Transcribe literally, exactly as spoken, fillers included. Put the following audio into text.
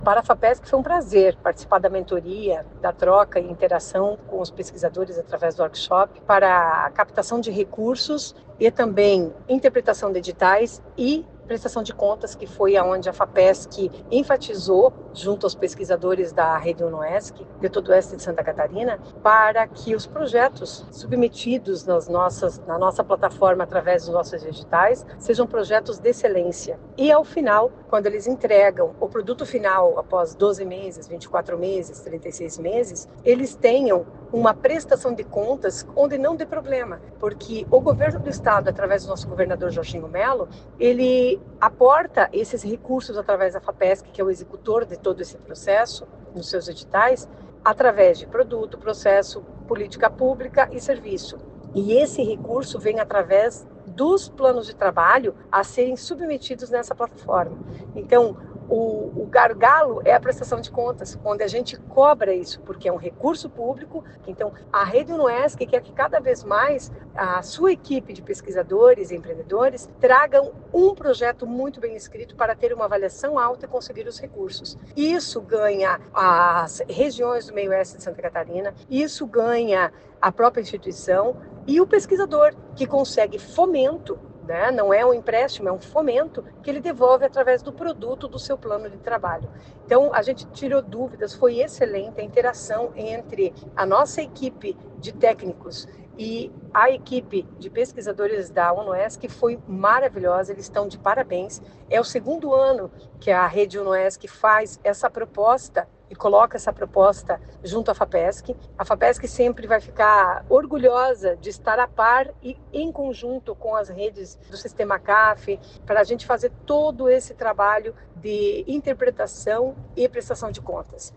Para a FAPESP foi um prazer participar da mentoria, da troca e interação com os pesquisadores através do workshop para a captação de recursos e também interpretação de editais e prestação de contas, que foi aonde a FAPESP enfatizou, junto aos pesquisadores da Rede UNOESC, de todo o oeste de Santa Catarina, para que os projetos submetidos nas nossas, na nossa plataforma através dos nossos editais sejam projetos de excelência. E ao final, quando eles entregam o produto final, após doze meses, vinte e quatro meses, trinta e seis meses, eles tenham uma prestação de contas onde não dê problema, porque o governo do estado, através do nosso governador Jorginho Melo, ele aporta esses recursos através da FAPESP, que é o executor de todo esse processo, nos seus editais, através de produto, processo, política pública e serviço. E esse recurso vem através dos planos de trabalho a serem submetidos nessa plataforma. Então, o, o gargalo é a prestação de contas, onde a gente cobra isso, porque é um recurso público. Então, a Rede UNOESC quer que cada vez mais a sua equipe de pesquisadores e empreendedores tragam um projeto muito bem escrito para ter uma avaliação alta e conseguir os recursos. Isso ganha as regiões do meio-oeste de Santa Catarina, isso ganha a própria instituição e o pesquisador, que consegue fomento, né? Não é um empréstimo, é um fomento que ele devolve através do produto do seu plano de trabalho. Então, a gente tirou dúvidas, foi excelente a interação entre a nossa equipe de técnicos e a equipe de pesquisadores da UNOESC foi maravilhosa, eles estão de parabéns. É o segundo ano que a Rede UNOESC faz essa proposta e coloca essa proposta junto à FAPESP. A FAPESP sempre vai ficar orgulhosa de estar a par e em conjunto com as redes do Sistema C A F, para a gente fazer todo esse trabalho de interpretação e prestação de contas.